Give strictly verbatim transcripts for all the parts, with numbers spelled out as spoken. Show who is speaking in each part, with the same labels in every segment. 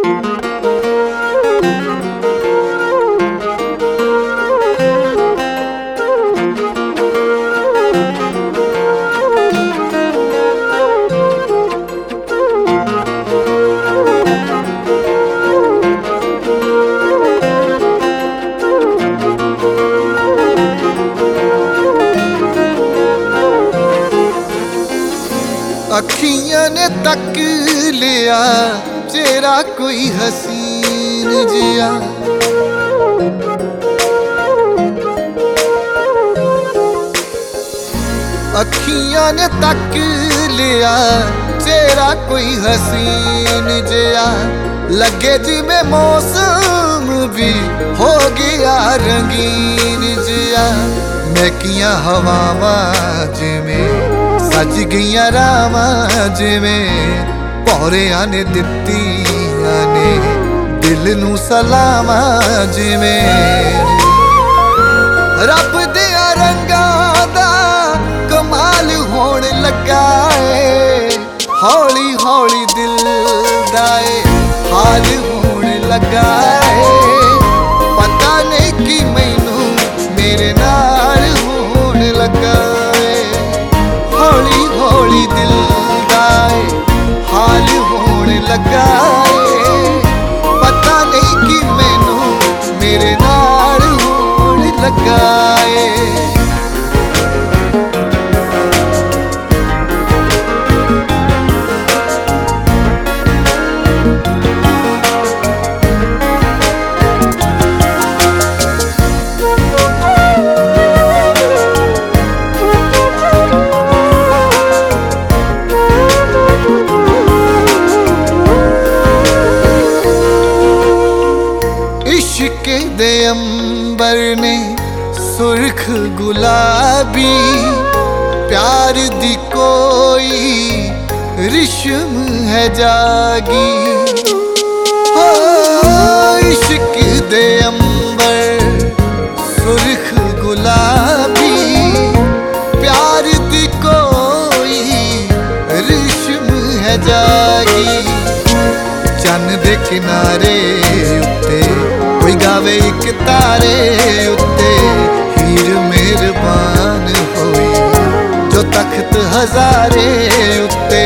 Speaker 1: अखियां ने तक लिया चेहरा कोई हसीन जिया, अखियां ने तक लिया चेहरा कोई हसीन जिया, लगे जिमें मौसम भी हो गया रंगीन जिया। महकियां हवावां जिमें सज गईयां रावां जिमें, पौरियां ने दित्तियां ने दिल नू सलामां जिमें। रब दियां रंगां दा कमाल होण लगा है, हौली हौली दिल दा हाल होण लगा है। पता नहीं कि मैनू मेरे नाल होण लगा है, हौली हौली दिल दा हाल होण लगा है। पता नहीं कि मैनू मेरे नाल होण लगा है। दे अंबर ने सुर्ख गुलाबी, प्यार दी कोई रिश्म है जागी। हो इश्क दे अंबर सुर्ख गुलाबी, प्यार दी कोई रिश्म है जागी। चन्न दे किनारे उत्ते कोई गावे एक तारे उत्ते, हीर मेहरबान होई जो तख्त हजारे उत्ते।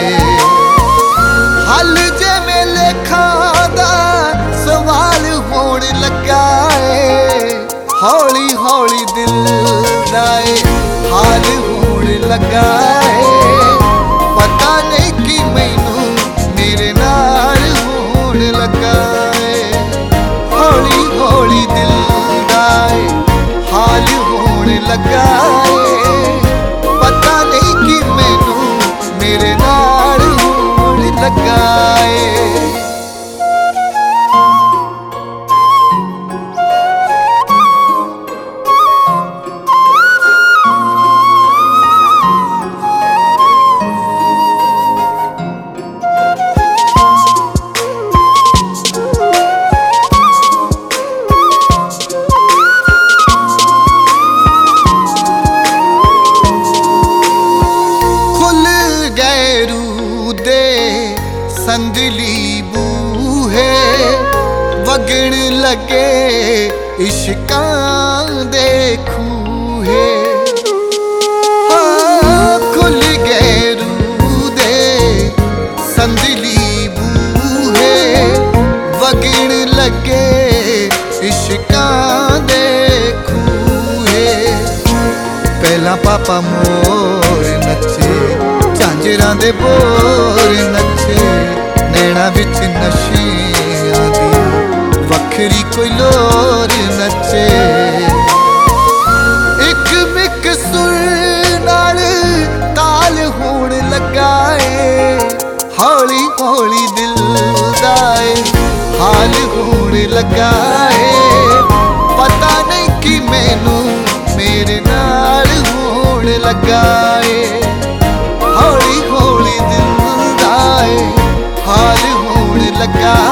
Speaker 1: हल जे में लेखां दा सवाल होण लगा है, हौली हौली दिल दा हाल होण लगा है। पता नहीं कि मैनू मेरे नाल होण लगा है, हौली हौली दिल दा हाल होण लगा है। पता नहीं कि मैनू मेरे नाल होण लगा है। संदली बूहे वगण लगे इश्कां दे खूहे, खुल गए रूह दे संदली बूहे वगण लगे इश्कां दे खूहे। पहला पापा मोर नचे झांजरां दे बोर नचे, नैना विच नशियां दी वखरी कोई लोर नचे। एक मिक सुर नाल ताल होण लगा है, हौली हौली दिल दा हाल होण लगा है। पता नहीं कि मैनू मेरे नाल होण लगा है, हौली हौली दिल दा हाल होण लगा